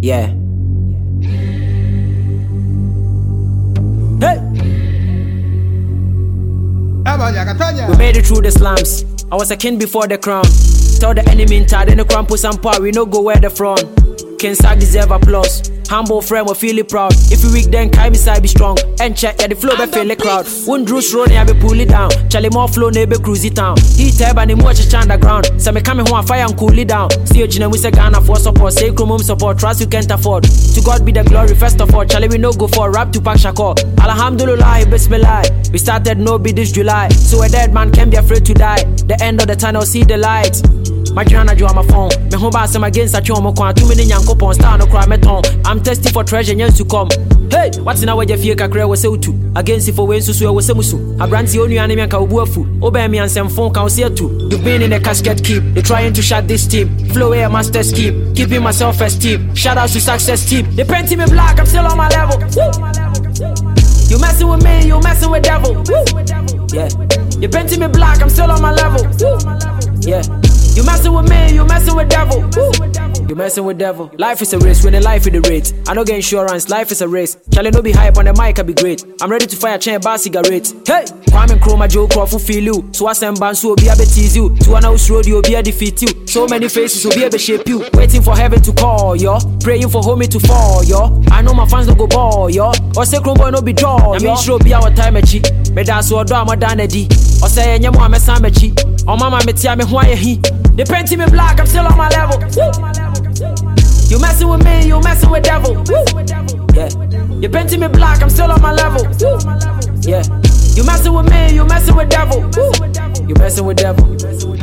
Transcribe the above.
Yeah. Hey! We made it through the slums. I was a king before the crown. Tell the enemy in tired in the crown put some power. We no go where the front. King Sack deserve applause. Humble friend, we feel it proud. If you weak, then Kai side be strong. And check, yeah, the flow be feel the crowd. One Drew Ronnie, I be pull it down. Charlie more flow, neighbor cruise it down. He tab and he watch a underground. So me coming home fire and cool it down. Still, you know, we say Ghana for support. Say Chromum support, trust you can't afford. To God be the glory, first of all. Charlie, we no go for rap to pack shako. Alhamdulillah, bismillah. We started no be this July. So a dead man can't be afraid to die. The end of the tunnel, see the light. My journal on my phone. Me home bass against a chomo quan. Too many young coupons, star no cry meton. I'm thirsty for treasure, yes to come. Hey, what's in our way? Fear Kakre was so too. Against if for ways to swear was Samusu. A brandy only anime and Kaubuafu. Obey me and some phone counts here too. You've been in a casket keep. They're trying to shut this team. Flow air master scheme. Keeping myself esteem. Shout out to success team. They painting me black, I'm still on my level. You messing with me, you messing with devil. Yeah. You painting me black, I'm still on my level. Yeah. You messing with me, you messing with devil. You messing with devil. Life is a race, winning life with the rate. I don't get insurance, life is a race. Charlie no be hype on the mic, I be great. I'm ready to fire chain bar cigarette. Hey, Kwame Nkrumah Joe Crawford feel you. So I send bands will be a bit tease you. To an house road, you'll be a defeat you. So many faces will be a bit shape you. Waiting for heaven to call, yo. Praying for homie to fall, yo. I know my fans don't go ball, yo. Or say Chrome boy no be draw, yo. I mean sure be our time echi. Me that's what do I'm a danedy. Or say nyamo I'm a samechi. Or mama me tia me why he. They painting me black, I'm still on my level. You messing with me, you messing with devil. Yeah. You painting me black, I'm still on my level. Yeah. You messing with me, you messing with devil. You messing with devil.